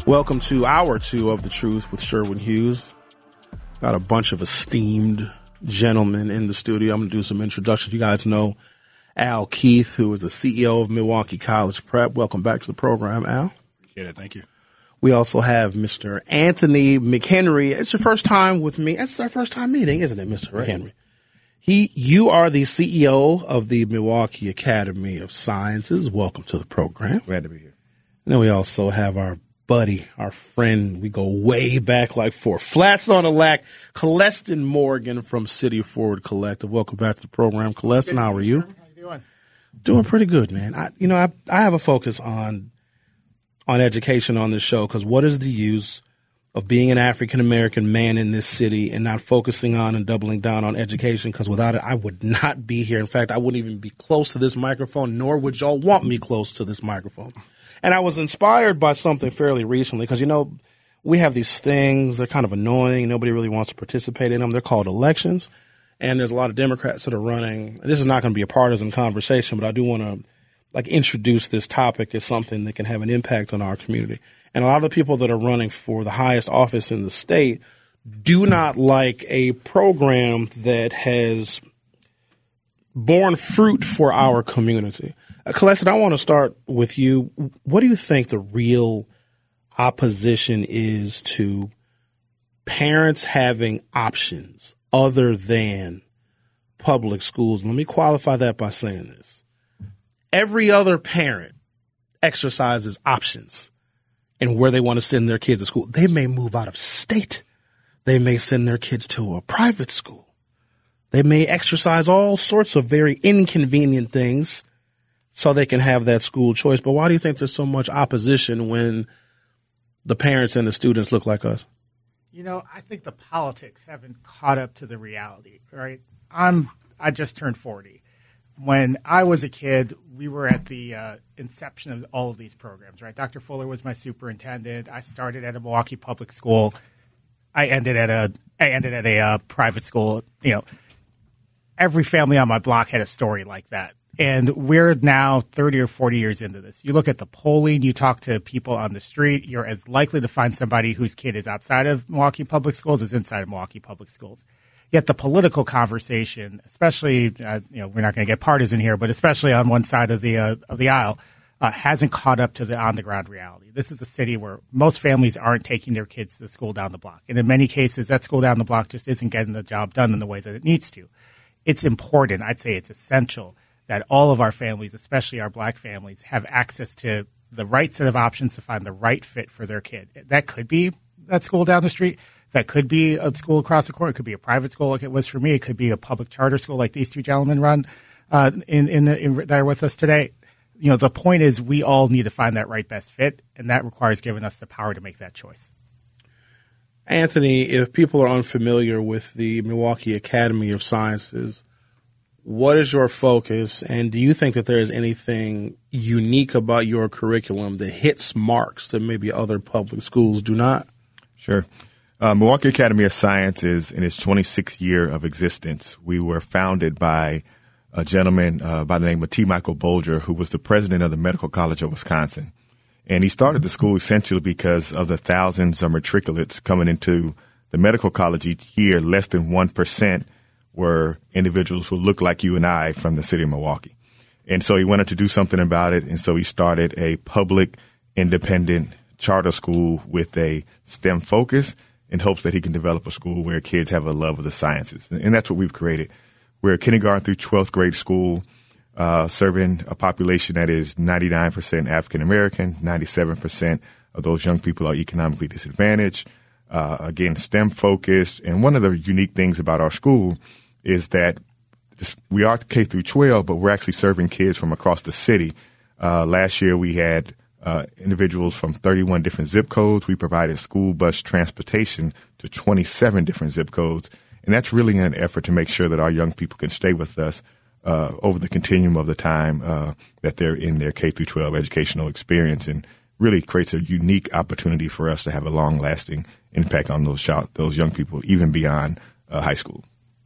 Welcome to Hour 2 of The Truth with Sherwin Hughes. Got a bunch of esteemed gentlemen in the studio. I'm going to do some introductions. You guys know Al Keith, who is the CEO of Milwaukee College Prep. Welcome back to the program, Al. Yeah, thank you. We also have Mr. Anthony McHenry. It's your first time with me. It's our first time meeting, isn't it, Mr. Right. McHenry? You are the CEO of the Milwaukee Academy of Sciences. Welcome to the program. Glad to be here. And then we also have our buddy, our friend. We go way back like four flats on a lack. Coleston Morgan from City Forward Collective. Welcome back to the program, Coleston. How are you? How you doing? Doing pretty good, man. I have a focus on education on this show because what is the use of being an African-American man in this city and not focusing on and doubling down on education? Because without it, I would not be here. In fact, I wouldn't even be close to this microphone, nor would y'all want me close to this microphone. And I was inspired by something fairly recently because, we have these things. They're kind of annoying. Nobody really wants to participate in them. They're called elections. And there's a lot of Democrats that are running. This is not going to be a partisan conversation, but I do want to introduce this topic as something that can have an impact on our community. And a lot of the people that are running for the highest office in the state do not like a program that has borne fruit for our community. Coleston, I want to start with you. What do you think the real opposition is to parents having options other than public schools? Let me qualify that by saying this. Every other parent exercises options in where they want to send their kids to school. They may move out of state. They may send their kids to a private school. They may exercise all sorts of very inconvenient things so they can have that school choice. But why do you think there's so much opposition when the parents and the students look like us? I think the politics haven't caught up to the reality, right? I just turned 40. When I was a kid, we were at the inception of all of these programs, right? Dr. Fuller was my superintendent. I started at a Milwaukee public school. I ended at a private school. Every family on my block had a story like that. And we're now 30 or 40 years into this. You look at the polling, you talk to people on the street, you're as likely to find somebody whose kid is outside of Milwaukee public schools as inside of Milwaukee public schools. Yet the political conversation, especially, we're not going to get partisan here, but especially on one side of the aisle, hasn't caught up to the on-the-ground reality. This is a city where most families aren't taking their kids to the school down the block. And in many cases, that school down the block just isn't getting the job done in the way that it needs to. It's important, I'd say it's essential, that all of our families, especially our black families, have access to the right set of options to find the right fit for their kid. That could be that school down the street. That could be a school across the corner. It could be a private school like it was for me. It could be a public charter school like these two gentlemen run that are with us today. The point is we all need to find that right best fit, and that requires giving us the power to make that choice. Anthony, if people are unfamiliar with the Milwaukee Academy of Sciences, what is your focus, and do you think that there is anything unique about your curriculum that hits marks that maybe other public schools do not? Sure. Milwaukee Academy of Science is in its 26th year of existence. We were founded by a gentleman by the name of T. Michael Bolger, who was the president of the Medical College of Wisconsin. And he started the school essentially because of the thousands of matriculates coming into the medical college each year. Less than 1% were individuals who looked like you and I from the city of Milwaukee. And so he wanted to do something about it. And so he started a public, independent charter school with a STEM focus in hopes that he can develop a school where kids have a love of the sciences. And that's what we've created. We're a kindergarten through 12th grade school, serving a population that is 99% African-American, 97% of those young people are economically disadvantaged. Again, STEM focused. And one of the unique things about our school is that we are K through 12, but we're actually serving kids from across the city. Last year we had individuals from 31 different zip codes. We provided school bus transportation to 27 different zip codes. And that's really an effort to make sure that our young people can stay with us over the continuum of the time that they're in their K through 12 educational experience, and really creates a unique opportunity for us to have a long-lasting impact on those young people, even beyond high school.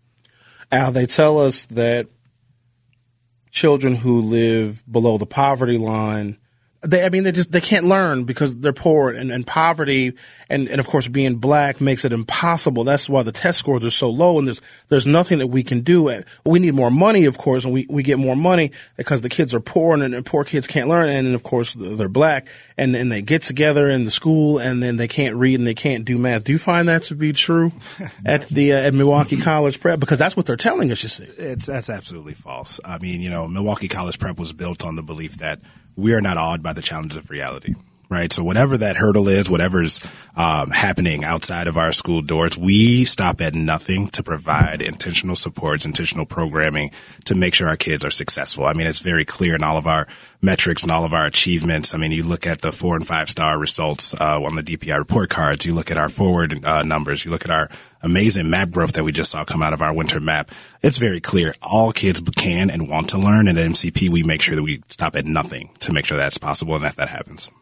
Al, they tell us that children who live below the poverty line they can't learn because they're poor, and poverty and of course being black makes it impossible. That's why the test scores are so low, and there's nothing that we can do. We need more money, of course, and we get more money because the kids are poor, and poor kids can't learn, and of course they're black, and they get together in the school, and then they can't read and they can't do math. Do you find that to be true at Milwaukee College Prep? Because that's what they're telling us, you see. That's absolutely false. I mean, Milwaukee College Prep was built on the belief that we are not awed by the challenges of reality, right? So whatever that hurdle is, whatever's happening outside of our school doors, we stop at nothing to provide intentional supports, intentional programming to make sure our kids are successful. I mean, it's very clear in all of our metrics and all of our achievements. I mean, you look at the 4- and 5-star results on the DPI report cards. You look at our forward numbers. You look at our amazing map growth that we just saw come out of our winter map. It's very clear all kids can and want to learn. And at MCP, we make sure that we stop at nothing to make sure that's possible and that happens.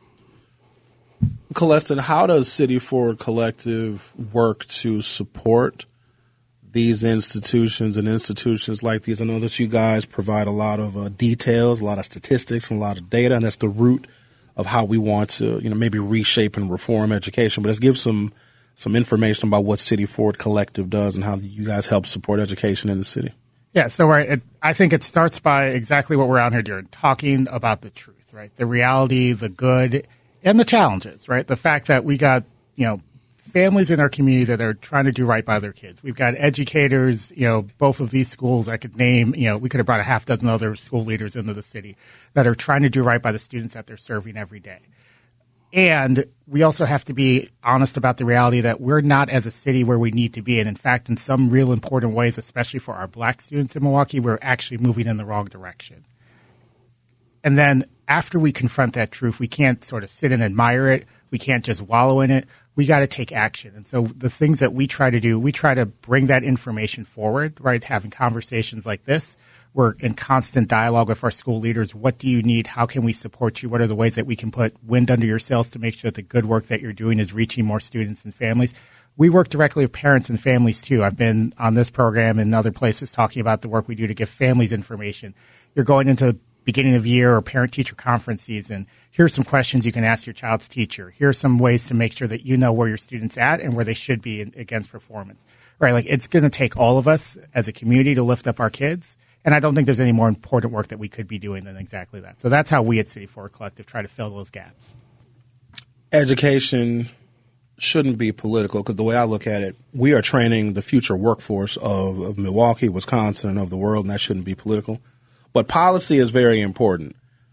Colestin, how does City Forward Collective work to support these institutions and institutions like these? I know that you guys provide a lot of details, a lot of statistics, and a lot of data, and that's the root of how we want to, maybe reshape and reform education. But let's give some information about what City Forward Collective does and how you guys help support education in the city. Yeah, so I think it starts by exactly what we're out here doing, talking about the truth, right? The reality, the good, and the challenges, right? The fact that we got, families in our community that are trying to do right by their kids. We've got educators, both of these schools I could name, we could have brought a half dozen other school leaders into the city that are trying to do right by the students that they're serving every day. And we also have to be honest about the reality that we're not as a city where we need to be. And in fact, in some real important ways, especially for our black students in Milwaukee, we're actually moving in the wrong direction. And then after we confront that truth, we can't sort of sit and admire it. We can't just wallow in it. We got to take action. And so the things that we try to do, we try to bring that information forward, right? Having conversations like this. We're in constant dialogue with our school leaders. What do you need? How can we support you? What are the ways that we can put wind under your sails to make sure that the good work that you're doing is reaching more students and families? We work directly with parents and families too. I've been on this program and other places talking about the work we do to give families information. You're going into beginning of year or parent-teacher conference season. Here's some questions you can ask your child's teacher. Here are some ways to make sure that you know where your student's at and where they should be against performance. Right? Like, it's going to take all of us as a community to lift up our kids. And I don't think there's any more important work that we could be doing than exactly that. So that's how we at City Forward Collective try to fill those gaps. Education shouldn't be political, because the way I look at it, we are training the future workforce of Milwaukee, Wisconsin, and of the world, and that shouldn't be political. But policy is very important.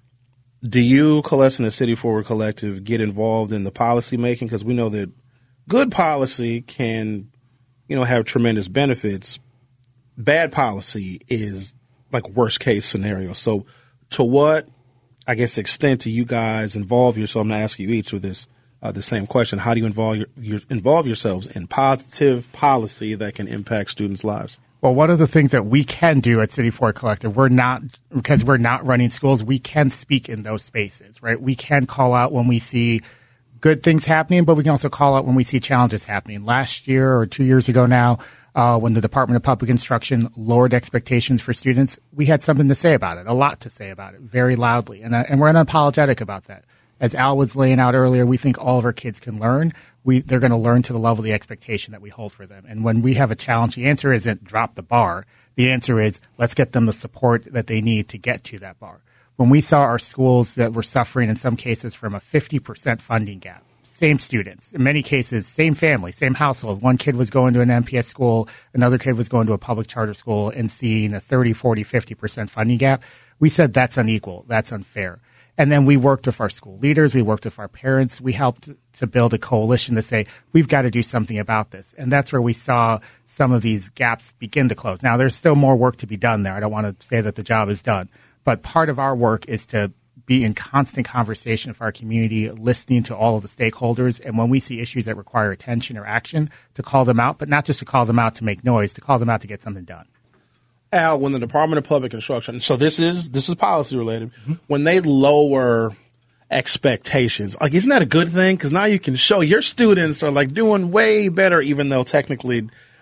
Do you, Colestin, the City Forward Collective, get involved in the policy making? Because we know that good policy can, have tremendous benefits. Bad policy is like worst case scenario. So to what, extent do you guys involve yourself? I'm going to ask you each with the same question. How do you involve yourselves in positive policy that can impact students' lives? Well, one of the things that we can do at City Forward Collective, because we're not running schools, we can speak in those spaces, right? We can call out when we see good things happening, but we can also call out when we see challenges happening. Last year or 2 years ago now, when the Department of Public Instruction lowered expectations for students, we had something to say about it, a lot to say about it, very loudly. And we're unapologetic about that. As Al was laying out earlier, we think all of our kids can learn. They're going to learn to the level of the expectation that we hold for them. And when we have a challenge, the answer isn't drop the bar. The answer is let's get them the support that they need to get to that bar. When we saw our schools that were suffering in some cases from a 50% funding gap, same students, in many cases, same family, same household. One kid was going to an MPS school, another kid was going to a public charter school, and seeing a 30, 40, 50% funding gap. We said that's unequal, that's unfair. And then we worked with our school leaders, we worked with our parents, we helped to build a coalition to say, we've got to do something about this. And that's where we saw some of these gaps begin to close. Now, there's still more work to be done there. I don't want to say that the job is done. But part of our work is to be in constant conversation with our community, listening to all of the stakeholders. And when we see issues that require attention or action, to call them out, but not just to call them out to make noise, to call them out to get something done. Al, when the Department of Public Instruction, so this is policy related, when they lower expectations, like, isn't that a good thing? Because now you can show your students are like doing way better, even though technically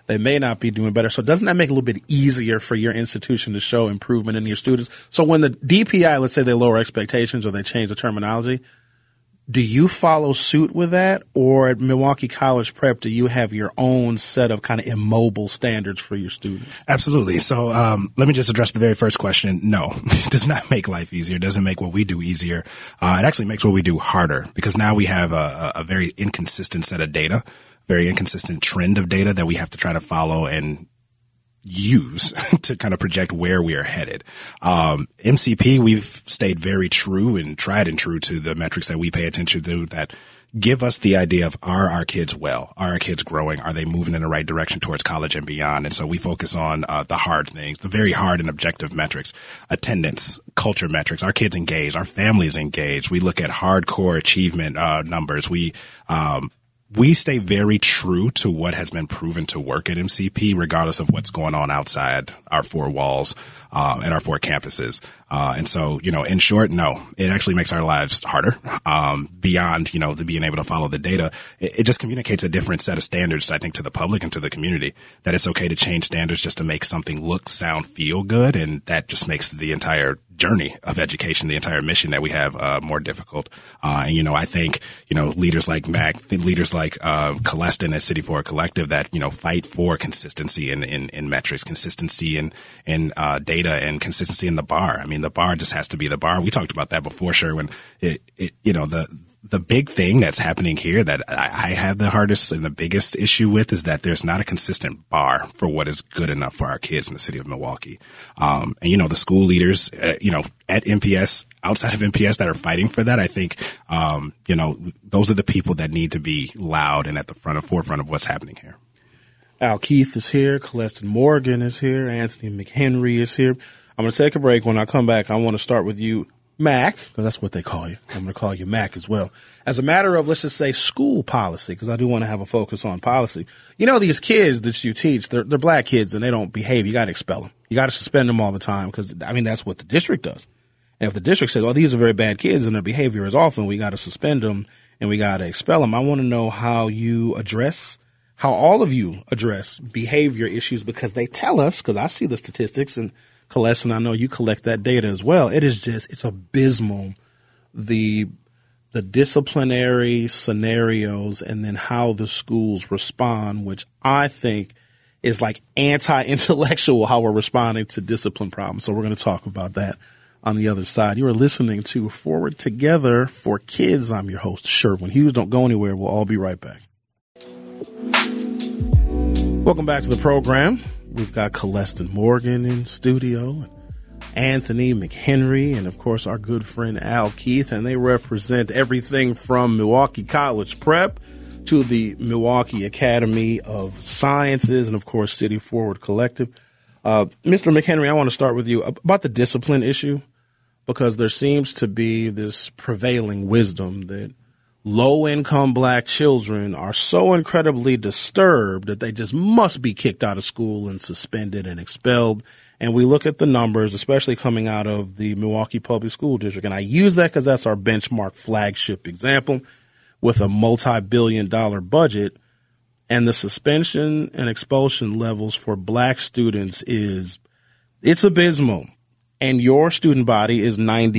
they may not be doing better. So doesn't that make it a little bit easier for your institution to show improvement in your students? So when the DPI, let's say they lower expectations or they change the terminology, do you follow suit with that? Or at Milwaukee College Prep, do you have your own set of kind of immobile standards for your students? Absolutely. So let me just address the very first question. No, it does not make life easier. It doesn't make what we do easier. It actually makes what we do harder, because now we have a very inconsistent set of data, very inconsistent trend of data that we have to try to follow and use to kind of project where we are headed. MCP, we've stayed very true and tried and true to the metrics that we pay attention to that give us the idea of, are our kids well? Are our kids growing? Are they moving in the right direction towards college and beyond? And so we focus on the hard things, the very hard and objective metrics, attendance, culture metrics, our kids engaged, our families engaged. We look at hardcore achievement numbers. We stay very true to what has been proven to work at MCP, regardless of what's going on outside our four walls and our four campuses. And so, in short, no, it actually makes our lives harder beyond, the being able to follow the data. It just communicates a different set of standards, I think, to the public and to the community, that it's okay to change standards just to make something look, sound, feel good. And that just makes the entire journey of education, the entire mission that we have, more difficult. And, I think, leaders like Mac, leaders like Coleston at City Forward Collective that, fight for consistency in metrics, consistency in data, and consistency in the bar. I mean, the bar just has to be the bar. We talked about that before, Sherwin. The big thing that's happening here that I have the hardest and the biggest issue with is that there's not a consistent bar for what is good enough for our kids in the city of Milwaukee. And, the school leaders, at MPS, outside of MPS that are fighting for that, I think, those are the people that need to be loud and at the forefront of what's happening here. Al Keith is here. Coleston Morgan is here. Anthony McHenry is here. I'm going to take a break. When I come back, I want to start with you, Mac, because that's what they call you. I'm going to call you Mac as well. As a matter of, let's just say, school policy, because I do want to have a focus on policy. These kids that you teach, they're black kids and they don't behave. You got to expel them. You got to suspend them all the time because, that's what the district does. And if the district says, these are very bad kids and their behavior is awful, we got to suspend them and we got to expel them. I want to know how all of you address behavior issues, because they tell us, because I see the statistics, and Coleston, I know you collect that data as well. It's abysmal, the disciplinary scenarios and then how the schools respond, which I think is like anti-intellectual, how we're responding to discipline problems. So we're going to talk about that on the other side. You are listening to Forward Together for Kids. I'm your host, Sherwin Hughes. Don't go anywhere. We'll all be right back. Welcome back to the program. We've got Coleston Morgan in studio, and Anthony McHenry, and of course our good friend Al Keith, and they represent everything from Milwaukee College Prep to the Milwaukee Academy of Sciences, and of course City Forward Collective. Mr. McHenry, I want to start with you about the discipline issue, because there seems to be this prevailing wisdom that low-income black children are so incredibly disturbed that they just must be kicked out of school and suspended and expelled. And we look at the numbers, especially coming out of the Milwaukee Public School District. And I use that because that's our benchmark flagship example with a multi-billion-dollar budget. And the suspension and expulsion levels for black students it's abysmal. And your student body is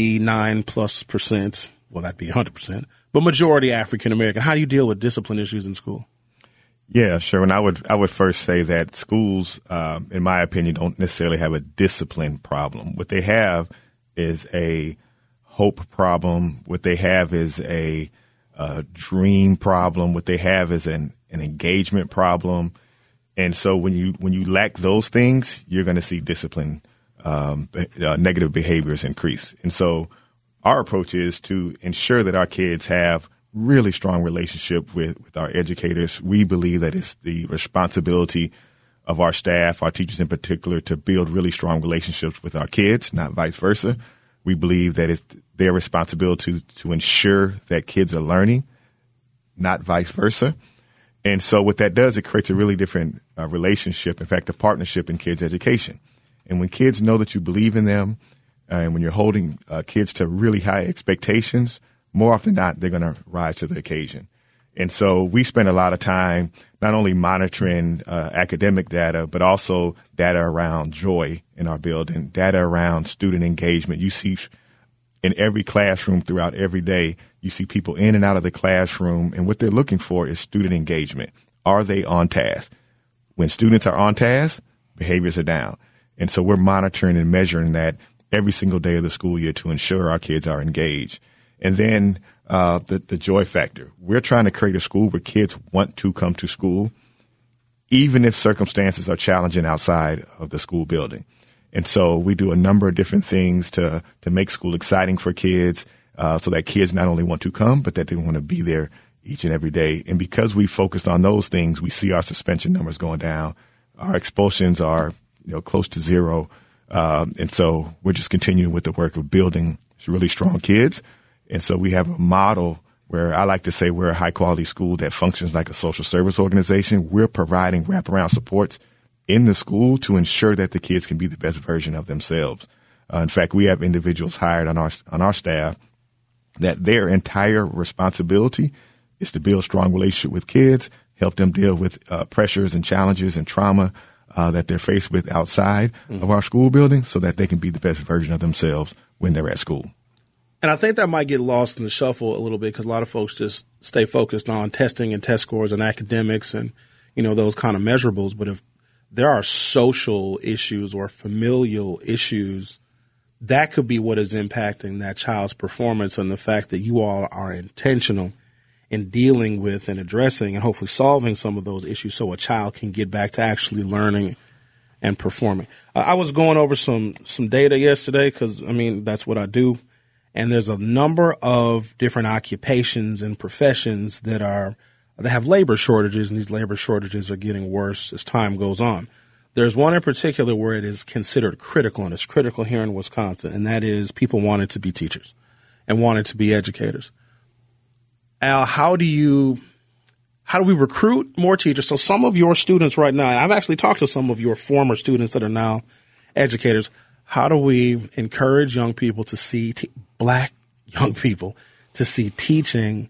99+%. Well, that'd be 100%. But majority African American. How do you deal with discipline issues in school? Yeah, sure. And I would first say that schools, in my opinion, don't necessarily have a discipline problem. What they have is a hope problem. What they have is a dream problem. What they have is an engagement problem. And so when you lack those things, you're going to see discipline, negative behaviors increase. And so our approach is to ensure that our kids have really strong relationship with our educators. We believe that it's the responsibility of our staff, our teachers in particular, to build really strong relationships with our kids, not vice versa. We believe that it's their responsibility to ensure that kids are learning, not vice versa. And so what that does, it creates a really different relationship, in fact, a partnership in kids' education. And when kids know that you believe in them, and when you're holding kids to really high expectations, more often than not, they're going to rise to the occasion. And so we spend a lot of time not only monitoring academic data, but also data around joy in our building, data around student engagement. You see in every classroom throughout every day, you see people in and out of the classroom, and what they're looking for is student engagement. Are they on task? When students are on task, behaviors are down. And so we're monitoring and measuring that every single day of the school year to ensure our kids are engaged. And then the joy factor. We're trying to create a school where kids want to come to school, even if circumstances are challenging outside of the school building. And so we do a number of different things to make school exciting for kids, so that kids not only want to come, but that they want to be there each and every day. And because we focused on those things, we see our suspension numbers going down. Our expulsions are, close to zero. And so we're just continuing with the work of building really strong kids. And so we have a model where I like to say we're a high quality school that functions like a social service organization. We're providing wraparound supports in the school to ensure that the kids can be the best version of themselves. In fact, we have individuals hired on our staff that their entire responsibility is to build strong relationship with kids, help them deal with pressures and challenges and trauma that they're faced with outside of our school building, so that they can be the best version of themselves when they're at school. And I think that might get lost in the shuffle a little bit, because a lot of folks just stay focused on testing and test scores and academics and, those kind of measurables. But if there are social issues or familial issues, that could be what is impacting that child's performance, and the fact that you all are intentional in dealing with and addressing and hopefully solving some of those issues so a child can get back to actually learning and performing. I was going over some data yesterday because, that's what I do. And there's a number of different occupations and professions that have labor shortages, and these labor shortages are getting worse as time goes on. There's one in particular where it is considered critical, and it's critical here in Wisconsin, and that is people wanted to be teachers and wanted to be educators. Al, how do we recruit more teachers? So some of your students right now, and I've actually talked to some of your former students that are now educators. How do we encourage young people to see Black young people to see teaching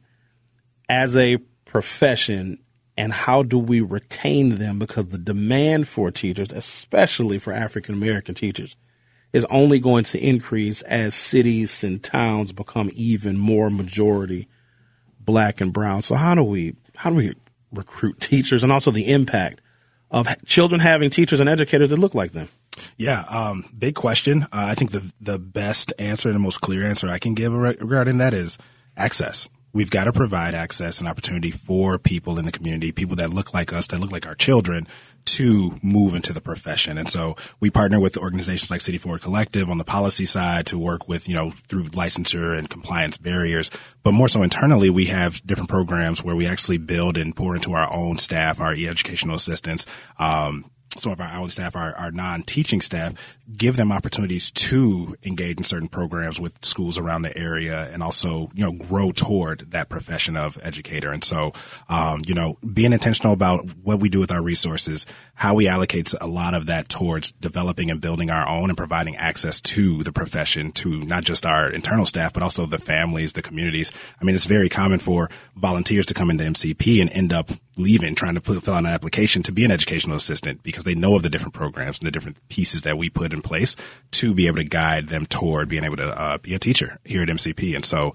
as a profession, and how do we retain them? Because the demand for teachers, especially for African American teachers, is only going to increase as cities and towns become even more majority Black and brown. So how do we recruit teachers, and also the impact of children having teachers and educators that look like them? Yeah, big question. I think the best answer and the most clear answer I can give regarding that is access. We've got to provide access and opportunity for people in the community, people that look like us, that look like our children, to move into the profession. And so we partner with organizations like City Forward Collective on the policy side to work with, through licensure and compliance barriers. But more so internally, we have different programs where we actually build and pour into our own staff, our educational assistants, some of our hourly staff, our non-teaching staff, give them opportunities to engage in certain programs with schools around the area, and also, grow toward that profession of educator. And so, being intentional about what we do with our resources, how we allocate a lot of that towards developing and building our own and providing access to the profession, to not just our internal staff, but also the families, the communities. It's very common for volunteers to come into MCP and end up leaving, trying to fill out an application to be an educational assistant, because they know of the different programs and the different pieces that we put in place to be able to guide them toward being able to be a teacher here at MCP. And so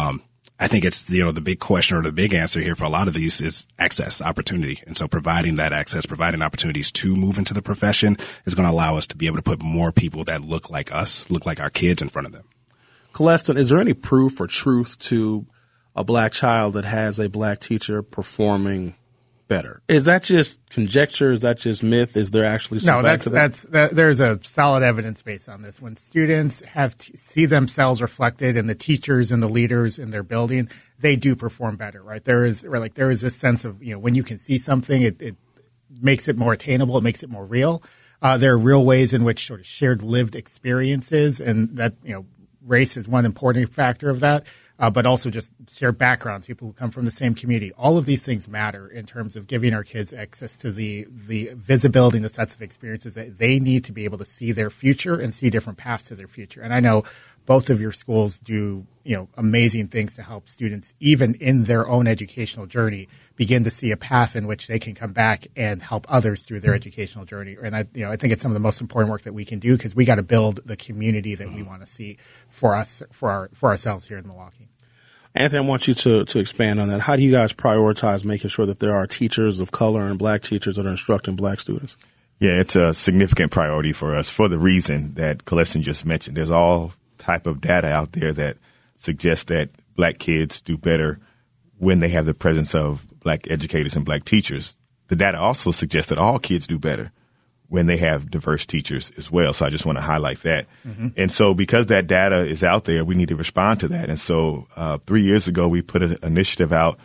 I think it's, the big question, or the big answer here for a lot of these, is access, opportunity. And so providing that access, providing opportunities to move into the profession is going to allow us to be able to put more people that look like us, look like our kids, in front of them. Celestin, is there any proof or truth to a Black child that has a Black teacher performing better? Is that just conjecture? Is that just myth? Is there actually some facts to that? There's a solid evidence base on this. When students see themselves reflected in the teachers and the leaders in their building, they do perform better, right? There is a sense of, when you can see something, it makes it more attainable, it makes it more real. There are real ways in which sort of shared lived experiences, and that, race is one important factor of that. But also just shared backgrounds, people who come from the same community. All of these things matter in terms of giving our kids access to the visibility and the sets of experiences that they need to be able to see their future and see different paths to their future. And I know both of your schools do, amazing things to help students, even in their own educational journey, begin to see a path in which they can come back and help others through their educational journey. And I think it's some of the most important work that we can do, because we got to build the community that we want to see for ourselves here in Milwaukee. Anthony, I want you to expand on that. How do you guys prioritize making sure that there are teachers of color and black teachers that are instructing black students? Yeah, it's a significant priority for us for the reason that Colestin just mentioned. There's all type of data out there that suggests that black kids do better when they have the presence of black educators and black teachers. The data also suggests that all kids do better when they have diverse teachers as well. So I just want to highlight that. Mm-hmm. And so because that data is out there, we need to respond to that. And so 3 years ago, we put an initiative out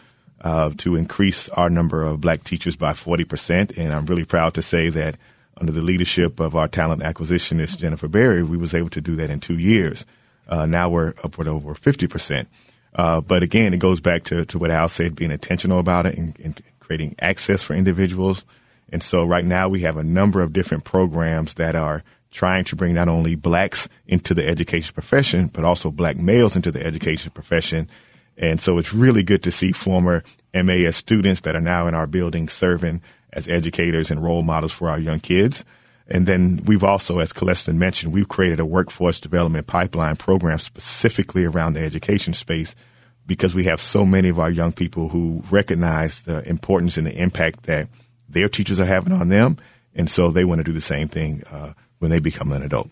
to increase our number of black teachers by 40%. And I'm really proud to say that under the leadership of our talent acquisitionist, Jennifer Berry, we was able to do that in 2 years. Now we're upward over 50%. But again, it goes back to what Al said, being intentional about it and creating access for individuals. And so right now we have a number of different programs that are trying to bring not only blacks into the education profession, but also black males into the education profession. And so it's really good to see former MAS students that are now in our building serving as educators and role models for our young kids. And then we've also, as Colestin mentioned, we've created a workforce development pipeline program specifically around the education space, because we have so many of our young people who recognize the importance and the impact that their teachers are having on them. And so they want to do the same thing when they become an adult.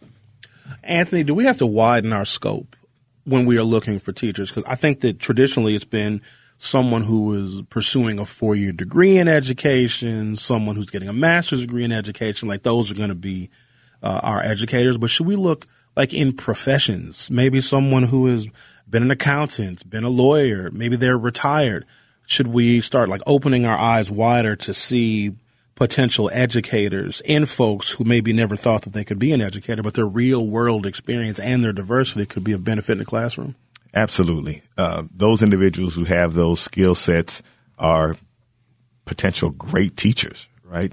Anthony, do we have to widen our scope when we are looking for teachers? Because I think that traditionally it's been someone who is pursuing a 4-year degree in education, someone who's getting a master's degree in education, like those are going to be our educators. But should we look like in professions? Maybe someone who has been an accountant, been a lawyer, maybe they're retired. Should we start like opening our eyes wider to see potential educators in folks who maybe never thought that they could be an educator, but their real world experience and their diversity could be of benefit in the classroom? Absolutely. Those individuals who have those skill sets are potential great teachers, right?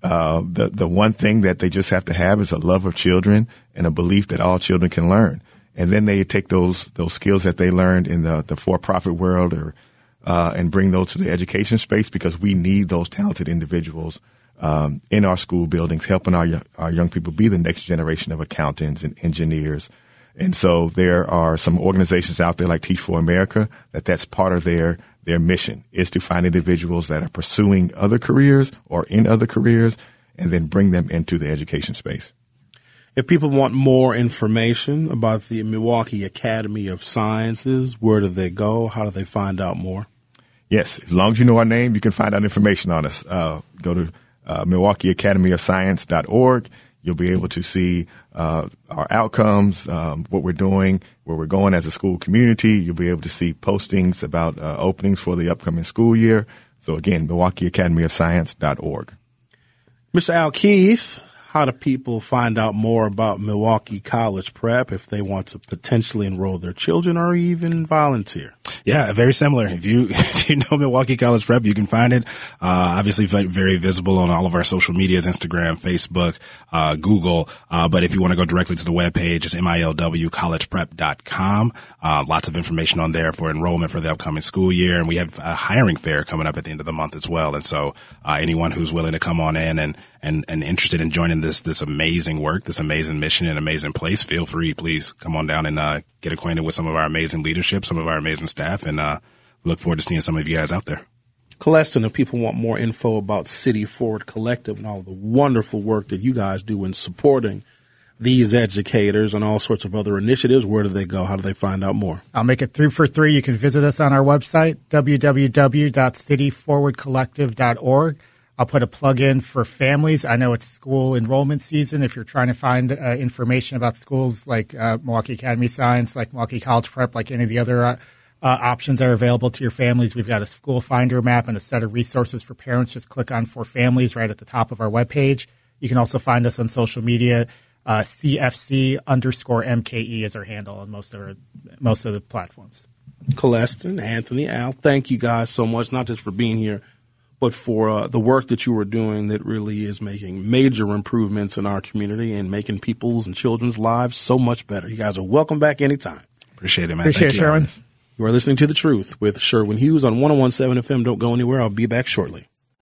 The one thing that they just have to have is a love of children and a belief that all children can learn. And then they take those skills that they learned in the for-profit world and bring those to the education space, because we need those talented individuals in our school buildings, helping our young people be the next generation of accountants and engineers. And so there are some organizations out there like Teach for America that's part of their mission, is to find individuals that are pursuing other careers or in other careers and then bring them into the education space. If people want more information about the Milwaukee Academy of Sciences, where do they go? How do they find out more? Yes, as long as you know our name, you can find out information on us. Go to MilwaukeeAcademyOfScience.org. You'll be able to see our outcomes, what we're doing, where we're going as a school community. You'll be able to see postings about openings for the upcoming school year. So again, MilwaukeeAcademyOfScience.org. Mr. Al Keith, how do people find out more about Milwaukee College Prep if they want to potentially enroll their children or even volunteer? Yeah, very similar. If you know Milwaukee College Prep, you can find it. Obviously very visible on all of our social medias, Instagram, Facebook, Google. But if you want to go directly to the webpage, it's milwcollegeprep.com. Lots of information on there for enrollment for the upcoming school year. And we have a hiring fair coming up at the end of the month as well. And so, anyone who's willing to come on in and interested in joining this amazing work, this amazing mission and amazing place, feel free, please come on down and, get acquainted with some of our amazing leadership, some of our amazing staff, and look forward to seeing some of you guys out there. Colestin, if people want more info about City Forward Collective and all the wonderful work that you guys do in supporting these educators and all sorts of other initiatives, where do they go? How do they find out more? I'll make it 3 for 3. You can visit us on our website, www.cityforwardcollective.org. I'll put a plug in for families. I know it's school enrollment season. If you're trying to find information about schools like Milwaukee Academy of Science, like Milwaukee College Prep, like any of the other options that are available to your families, we've got a school finder map and a set of resources for parents. Just click on For Families right at the top of our webpage. You can also find us on social media. CFC_MKE is our handle on most of the platforms. Colestin, Anthony, Al, thank you guys so much, not just for being here, but for the work that you are doing that really is making major improvements in our community and making people's and children's lives so much better. You guys are welcome back anytime. Appreciate it, man. Appreciate it, Sherwin. You are listening to The Truth with Sherwin Hughes on 101.7 FM. Don't go anywhere. I'll be back shortly.